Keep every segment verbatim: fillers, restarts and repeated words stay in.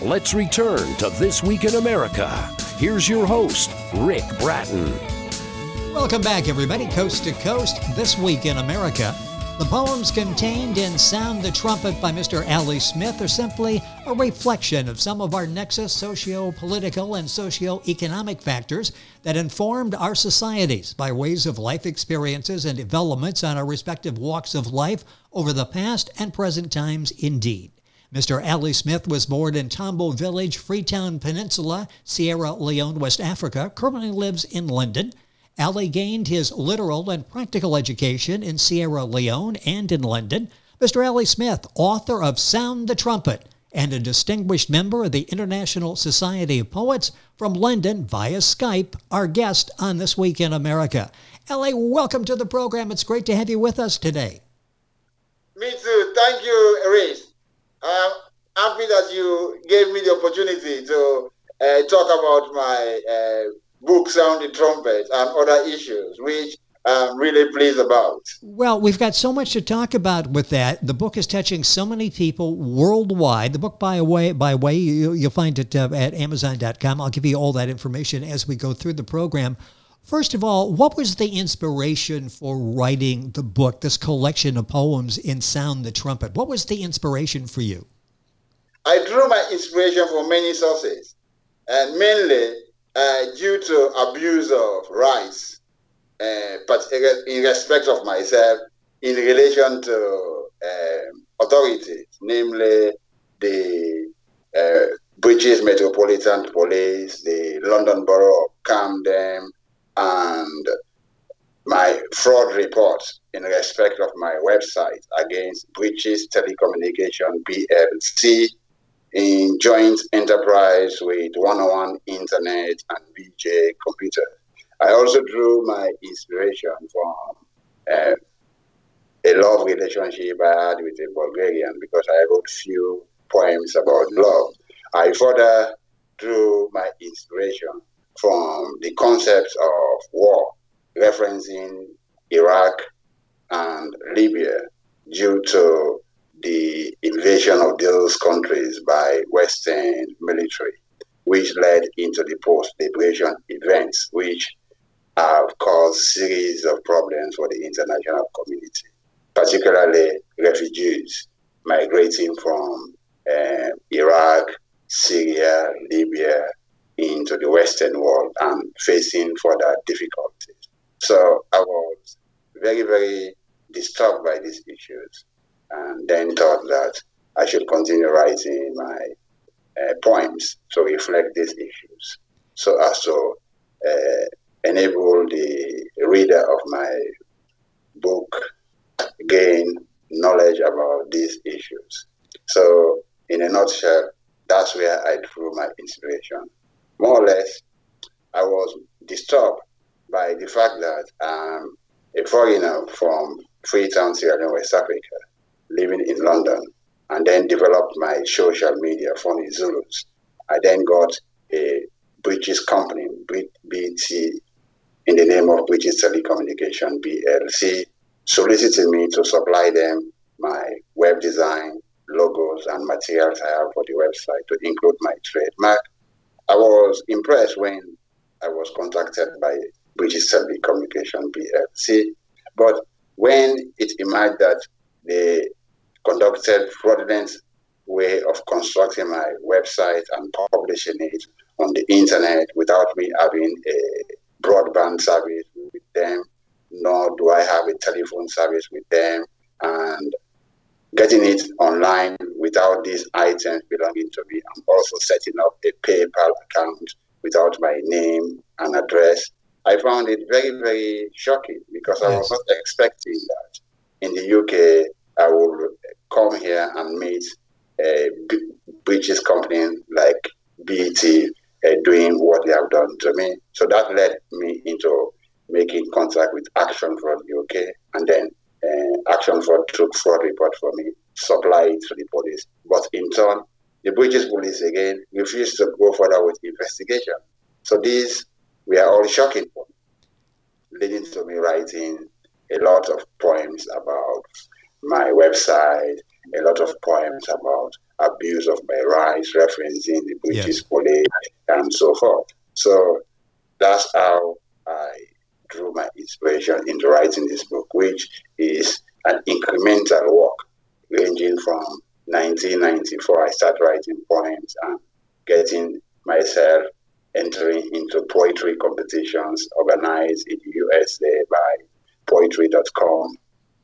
Let's return to This Week in America. Here's your host, Rick Bratton. Welcome back, everybody, coast to coast, This Week in America. The poems contained in Sound the Trumpet by Mister Ali Smith are simply a reflection of some of our nexus socio-political and socio-economic factors that informed our societies by ways of life experiences and developments on our respective walks of life over the past and present times indeed. Mister Ali Smith was born in Tambo Village, Freetown Peninsula, Sierra Leone, West Africa, currently lives in London. Ali gained his literal and practical education in Sierra Leone and in London. Mister Ali Smith, author of Sound the Trumpet, and a distinguished member of the International Society of Poets from London via Skype, our guest on This Week in America. Ali, welcome to the program. It's great to have you with us today. Me too. Thank you, Erase. I'm happy that you gave me the opportunity to uh, talk about my uh, book, Sound the Trumpet, and other issues, which I'm really pleased about. Well, we've got so much to talk about with that. The book is touching so many people worldwide. The book, by way, by way you, you'll find it uh, at amazon dot com. I'll give you all that information as we go through the program. First of all, what was the inspiration for writing the book, this collection of poems in Sound the Trumpet? What was the inspiration for you? I drew my inspiration from many sources, and mainly uh, due to abuse of rights, uh, but in respect of myself, in relation to um, authorities, namely the uh, British Metropolitan Police, the London Borough of Camden, and my fraud report in respect of my website against British Telecommunication P L C in joint enterprise with one oh one Internet and V J Computer. I also drew my inspiration from uh, a love relationship I had with a Bulgarian because I wrote few poems about love. I further drew my inspiration from the concepts of war, referencing Iraq and Libya due to the invasion of those countries by Western military, which led into the post-liberation events, which have caused series of problems for the international community, particularly refugees migrating from uh, Iraq, Syria, Libya, into the Western world and facing further difficulties. So I was very, very disturbed by these issues, and then thought that I should continue writing my uh, poems to reflect these issues, so as to uh, enable the reader of my book gain knowledge about these issues. So in a nutshell, that's where I drew my inspiration. More or less, I was disturbed by the fact that I'm a foreigner from Freetown, Sierra Leone, West Africa, living in London, and then developed my social media, Funny Zulus. I then got a British company, B T, in the name of British Telecommunication P L C, solicited me to supply them my web design, logos, and materials I have for the website, to include my trademark. I was impressed when I was contacted by British Telecommunication P L C, but when it emerged that they conducted fraudulent way of constructing my website and publishing it on the internet without me having a broadband service with them, nor do I have a telephone service with them, and getting it online without these items belonging to me. I'm also setting up a PayPal account without my name and address. I found it very, very shocking because I was not expecting that in the U K I would come here and meet a British company like B T uh, doing what they have done to me. So that led me into making contact with Action Fraud U K, and then uh, Action Fraud took fraud report for me, supply it to the police. But in turn, the British police again refused to go further with investigation. So these were all shocking for me, leading to me writing a lot of poems about my website, a lot of poems about abuse of my rights, referencing the British Yes. police and so forth. So that's how I drew my inspiration into writing this book, which is an incremental work ranging from nineteen ninety-four. I started writing poems and getting myself entering into poetry competitions organized in the U S A by poetry dot com,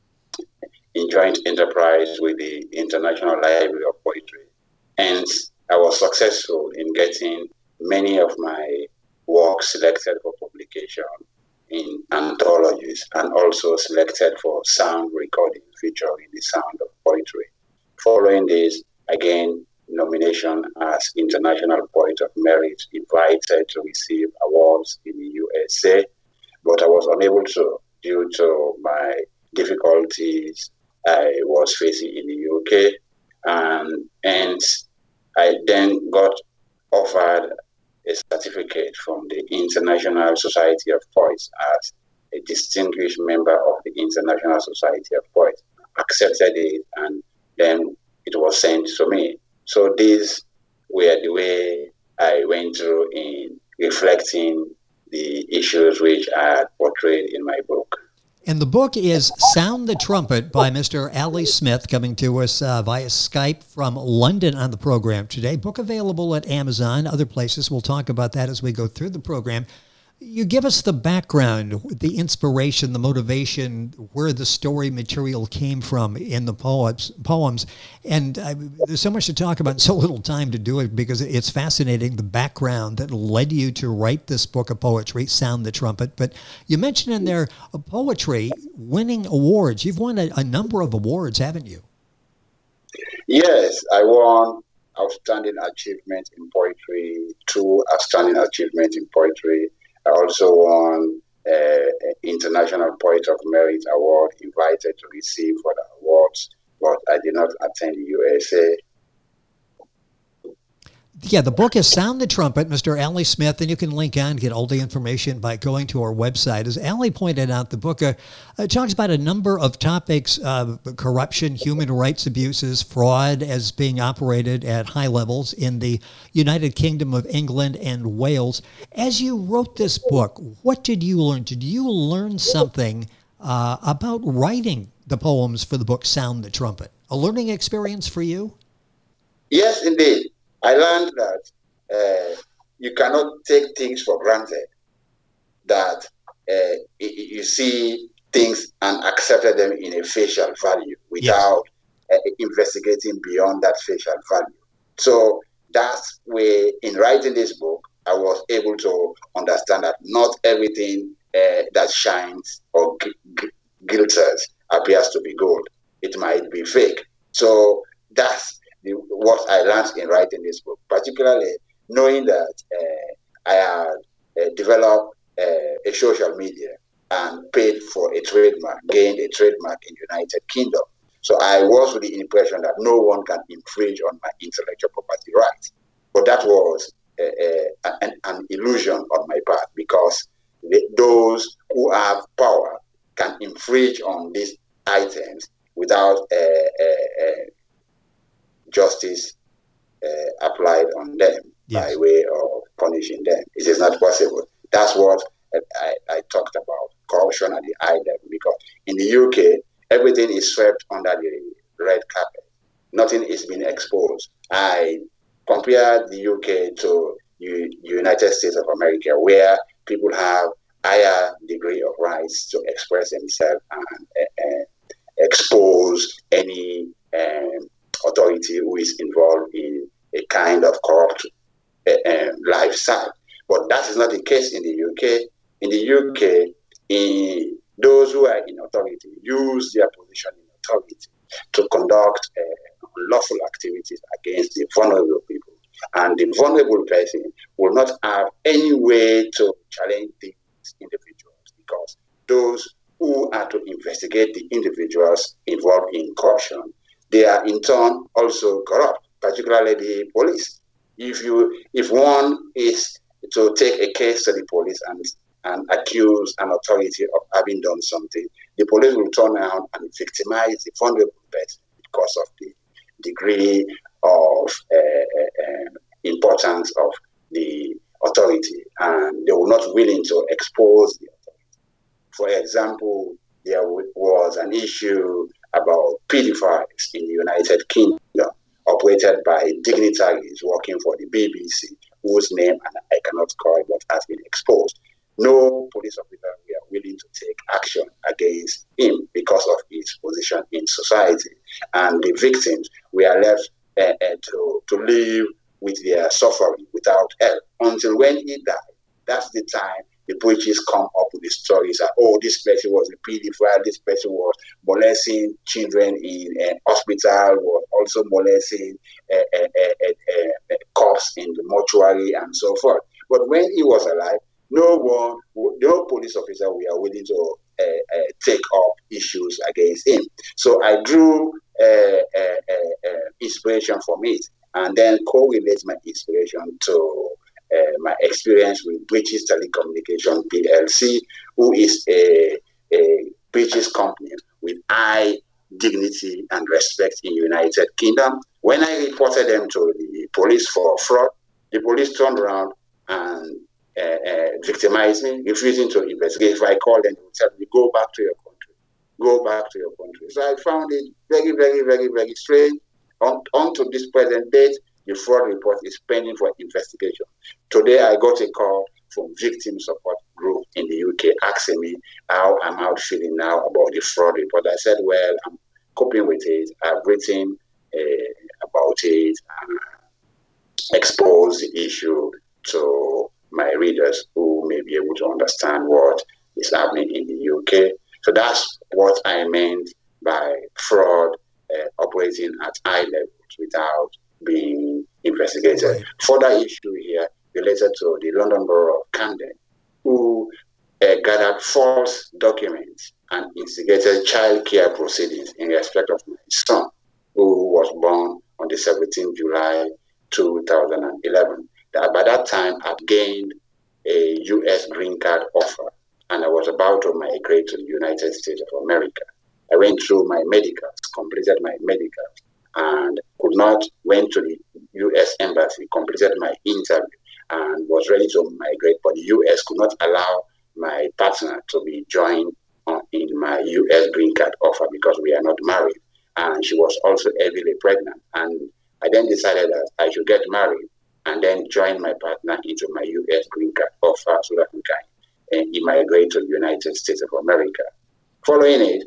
in joint enterprise with the International Library of Poetry. And I was successful in getting many of my works selected for publication in anthologies, and also selected for sound recording featuring the sound of poetry. Following this, again, nomination as International Poet of Merit, invited to receive awards in the U S A, but I was unable to due to my difficulties I was facing in the U K. And, and I then got offered a certificate from the International Society of Poets as a distinguished member of the International Society of Poets. Accepted it, and then it was sent to me. So these were the way I went through in reflecting the issues which I had portrayed in my book. And the book is Sound the Trumpet by Mister Ali Smith, coming to us uh, via Skype from London on the program today. Book available at Amazon, other places. We'll talk about that as we go through the program. You give us the background, the inspiration, the motivation, where the story material came from in the poems. poems. And I, there's so much to talk about and so little time to do it, because it's fascinating, the background that led you to write this book of poetry, Sound the Trumpet. But you mentioned in there uh, poetry winning awards. You've won a, a number of awards, haven't you? Yes, I won Outstanding Achievement in Poetry, two Outstanding Achievement in Poetry. I also won uh, International Poet of Merit Award, invited to receive for the awards, but I did not attend the U S A. Yeah, the book is Sound the Trumpet, Mister Ali Smith, and you can link on, get all the information by going to our website. As Ali pointed out, the book uh, uh, talks about a number of topics, uh, corruption, human rights abuses, fraud as being operated at high levels in the United Kingdom of England and Wales. As you wrote this book, what did you learn? Did you learn something uh, about writing the poems for the book Sound the Trumpet? A learning experience for you? Yes, indeed. I learned that uh, you cannot take things for granted, that uh, you see things and accept them in a facial value without yes. uh, investigating beyond that facial value. So that's where, in writing this book, I was able to understand that not everything uh, that shines or g- g- glitters appears to be gold. It might be fake. So that's The, what I learned in writing this book, particularly knowing that uh, I had uh, developed uh, a social media and paid for a trademark, gained a trademark in the United Kingdom. So I was with the impression that no one can infringe on my intellectual property rights. But that was uh, uh, an, an illusion on my part, because the, those who have power can infringe on these items without uh, uh, uh, justice uh, applied on them yes. by way of punishing them. It is not possible. That's what I, I talked about, corruption at the high level, because in the U K, everything is swept under the red carpet. Nothing is being exposed. I compared the U K to the United States of America, where people have higher degree of rights to express themselves and uh, uh, expose any um, authority who is involved in a kind of corrupt uh, uh, lifestyle. But that is not the case in the U K. In the U K, in, those who are in authority use their position in authority to conduct uh, unlawful activities against the vulnerable people. And the vulnerable person will not have any way to challenge these individuals, because those who are to investigate the individuals involved in corruption, they are in turn also corrupt, particularly the police. If you, if one is to take a case to the police and, and accuse an authority of having done something, the police will turn around and victimize the vulnerable person because of the degree of uh, uh, importance of the authority, and they were not willing to expose the authority. For example, there was an issue about pedophiles in the United Kingdom, operated by dignitaries working for the B B C, whose name I cannot call but has been exposed. No police officer were willing to take action against him because of his position in society, and the victims were left uh, uh, to, to live with their suffering without help until when he died. That's the time the British come up with the stories that, oh, this person was a pedophile, this person was molesting children in a hospital, was also molesting a, a, a, a, a corpse in the mortuary and so forth. But when he was alive, no one, no police officer were willing to uh, uh, take up issues against him. So I drew uh, uh, uh, uh, inspiration from it, and then correlate my inspiration to uh, my experience with British Telecommunication P L C, who is a, a British company with high dignity and respect in the United Kingdom. When I reported them to the police for fraud, the police turned around and uh, uh, victimized me, refusing to investigate. If I called them, they would tell me, go back to your country, go back to your country. So I found it very, very, very, very strange. On, on to this present date, the fraud report is pending for investigation. Today, I got a call from victim support group in the U K asking me how I'm out feeling now about the fraud report. I said, well, I'm coping with it. I've written uh, about it and exposed the issue to my readers who may be able to understand what is happening in the U K. So that's what I meant by fraud uh, operating at high levels without being investigated. Right. Further issue here related to the London Borough of Camden, who uh, gathered false documents and instigated child care proceedings in respect of my son, who was born on the seventeenth of July two thousand eleven. That by that time, I'd gained a U S green card offer, and I was about to migrate to the United States of America. I went through my medicals, completed my medicals, and could not, went to the U S Embassy, completed my interview, and was ready to migrate, but the U S could not allow my partner to be joined on, in my U S green card offer because we are not married, and she was also heavily pregnant. And I then decided that I should get married and then join my partner into my U S green card offer so that we can uh, immigrate to the United States of America. Following it,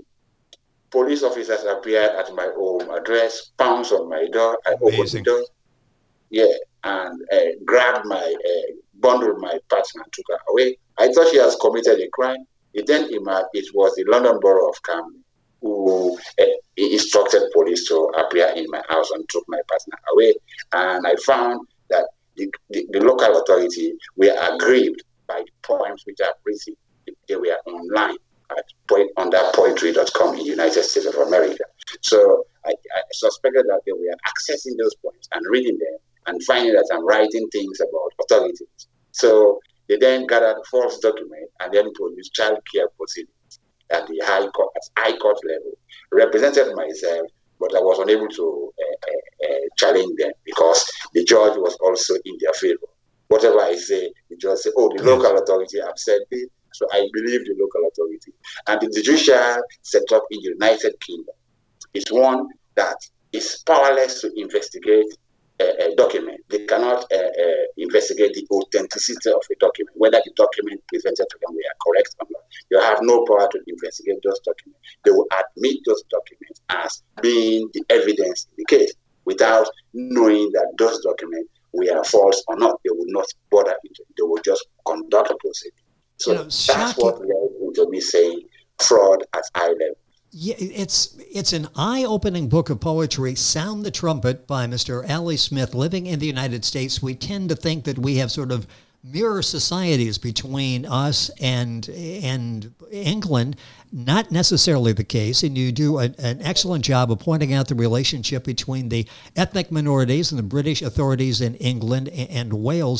police officers appeared at my home address, pounced on my door. I Amazing. opened the door, yeah, and uh, grabbed my, uh, bundled my partner and took her away. I thought she has committed a crime. It then emerged it was the London Borough of Camden who uh, instructed police to appear in my house and took my partner away. And I found that the, the, the local authority were aggrieved by the poems which I've written. They were online at point, under poetry dot com in the United States of America. So I, I suspected that they were accessing those poems and reading them and finding that I'm writing things about authorities. So they then gathered false documents and then produced child care proceedings at the high court, at high court level, represented myself, but I was unable to uh, uh, uh, challenge them because the judge was also in their favor. Whatever I say, the judge said, oh, the local authority have said this, so I believe the local authority. And the judicial setup in the United Kingdom is one that is powerless to investigate a, a document. They cannot uh, uh, investigate the authenticity of a document, whether the document presented to them are correct or not. You have no power to investigate those documents. They will admit those documents as being the evidence in the case without knowing that those documents were false or not. They will not bother into it. They will just conduct a proceeding. So you know, that's what we are going to be saying, fraud at high level. Yeah, it's it's an eye-opening book of poetry, Sound the Trumpet, by Mister Ali Smith. Living in the United States, we tend to think that we have sort of mirror societies between us and and England. Not necessarily the case, and you do a, an excellent job of pointing out the relationship between the ethnic minorities and the British authorities in England and, and Wales.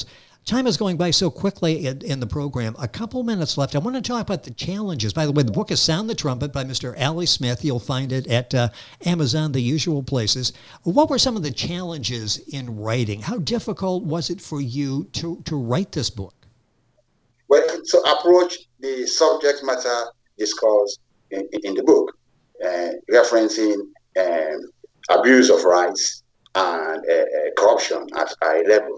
Time is going by so quickly in, in the program. A couple minutes left. I want to talk about the challenges. By the way, the book is Sound the Trumpet by Mister Ali Smith. You'll find it at uh, Amazon, the usual places. What were some of the challenges in writing? How difficult was it for you to, to write this book? Well, to approach the subject matter discussed in, in the book, uh, referencing um, abuse of rights and uh, uh, corruption at high level,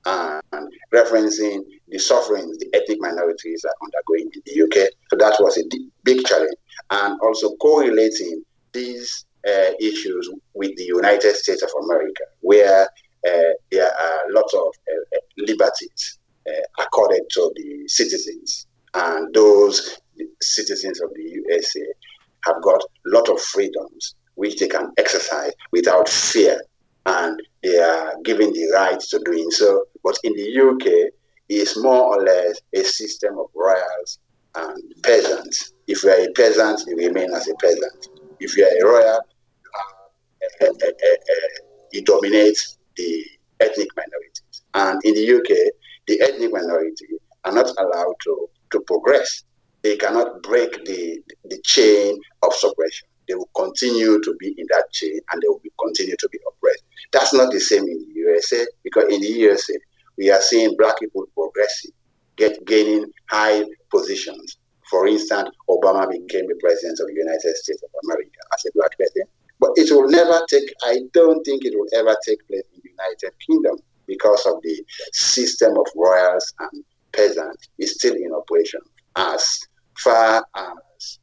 and referencing the sufferings the ethnic minorities are undergoing in the U K. So that was a big challenge. And also correlating these uh, issues with the United States of America, where uh, there are lots of uh, liberties uh, accorded to the citizens. And those citizens of the U S A have got a lot of freedoms which they can exercise without fear. And they are given the right to doing so. But in the U K, it's more or less a system of royals and peasants. If you are a peasant, you remain as a peasant. If you are a royal, uh, uh, uh, uh, uh, you dominate the ethnic minorities. And in the U K, the ethnic minority are not allowed to, to progress. They cannot break the, the chain of suppression. They will continue to be in that chain, and they will be, continue to be oppressed. That's not the same in the U S A, because in the U S A, we are seeing black people progressing, get gaining high positions. For instance, Obama became the president of the United States of America as a black person. But it will never take, I don't think it will ever take place in the United Kingdom, because of the system of royals and peasants is still in operation. As far as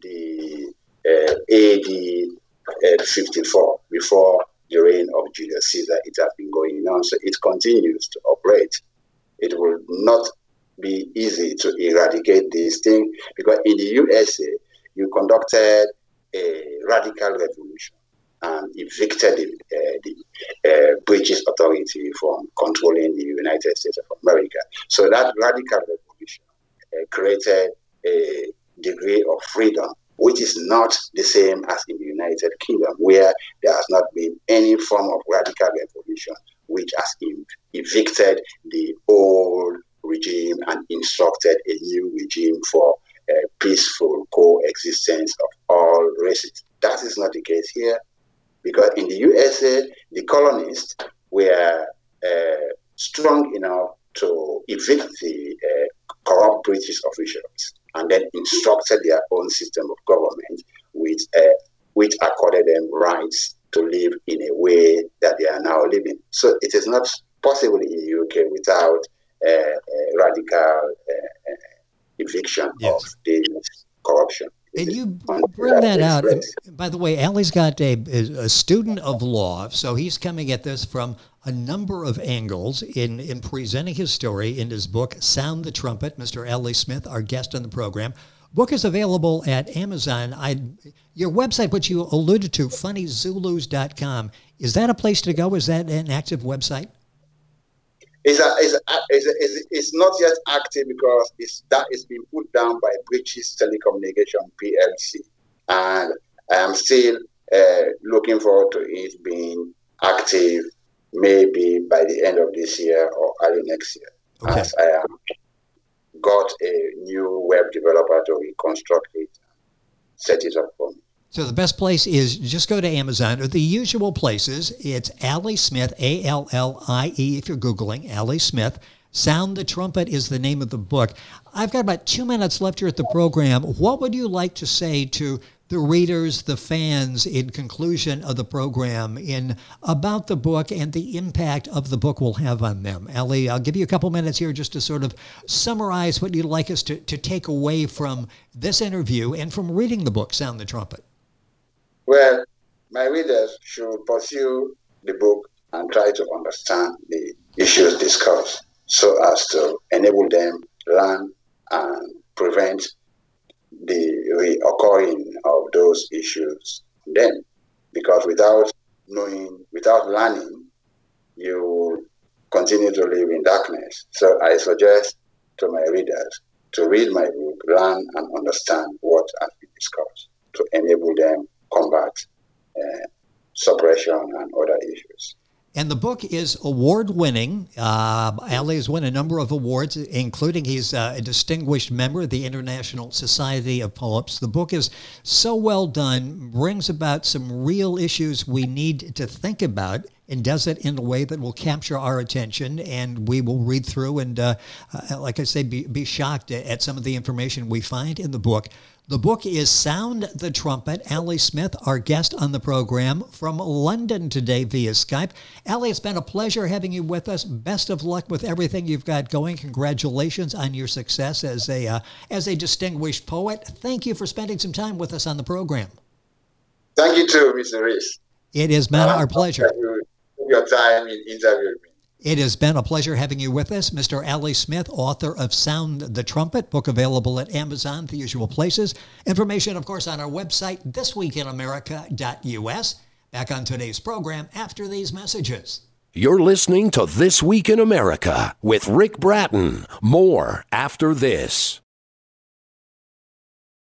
the uh, A D uh, fifty-four, before the reign of Julius Caesar, it has been going on. So it continues to operate. It will not be easy to eradicate this thing, because in the U S A, you conducted a radical revolution and evicted the, uh, the uh, British authority from controlling the United States of America. So that radical revolution uh, created a degree of freedom, which is not the same as in the United Kingdom, where there has not been any form of radical revolution which has evicted the old regime and instructed a new regime for uh, peaceful coexistence of all races. That is not the case here, because in the U S A, the colonists were uh, strong enough to evict the uh, corrupt British officials and then instructed their own system of government, which, uh, which accorded them rights to live in a way that they are now living. So it is not possible in the U K without uh, uh, radical uh, uh, eviction yes. of the corruption. And you bring that out. By the way, Ali's got a, a student of law, so he's coming at this from a number of angles in, in presenting his story in his book, Sound the Trumpet. Mister Ali Smith, our guest on the program. Book is available at Amazon. I, your website, which you alluded to, funny zulus dot com, is that a place to go? Is that an active website? It's, a, it's, a, it's, a, it's not yet active because it's, that is being put down by British Telecommunication P L C. And I am still uh, looking forward to it being active maybe by the end of this year or early next year. Okay. As I am got a new web developer to reconstruct it, set it up for me. So the best place is just go to Amazon or the usual places. It's Ali Smith, A L L I E, if you're Googling, Ali Smith. Sound the Trumpet is the name of the book. I've got about two minutes left here at the program. What would you like to say to the readers, the fans, in conclusion of the program, in about the book and the impact of the book will have on them? Ali, I'll give you a couple minutes here just to sort of summarize what you'd like us to, to take away from this interview and from reading the book, Sound the Trumpet. Well, my readers should pursue the book and try to understand the issues discussed so as to enable them learn and prevent the reoccurring of those issues then. Because without knowing, without learning, you will continue to live in darkness. So I suggest to my readers to read my book, learn and understand what has been discussed to enable them combat uh, suppression and other issues. And the book is award-winning. Uh, Ali has won a number of awards, including he's uh, a distinguished member of the International Society of Poets. The book is so well done, brings about some real issues we need to think about, and does it in a way that will capture our attention. And we will read through and, uh, uh, like I say, be, be shocked at some of the information we find in the book. The book is Sound the Trumpet. Ali Smith, our guest on the program from London today via Skype. Ali, it's been a pleasure having you with us. Best of luck with everything you've got going. Congratulations on your success as a uh, as a distinguished poet. Thank you for spending some time with us on the program. Thank you too, Mister Reese. It has been uh, our pleasure. Thank you for your time in interviewing me. It has been a pleasure having you with us, Mister Ali Smith, author of Sound the Trumpet, book available at Amazon, the usual places. Information, of course, on our website, this week in america dot u s. Back on today's program after these messages. You're listening to This Week in America with Rick Bratton. More after this.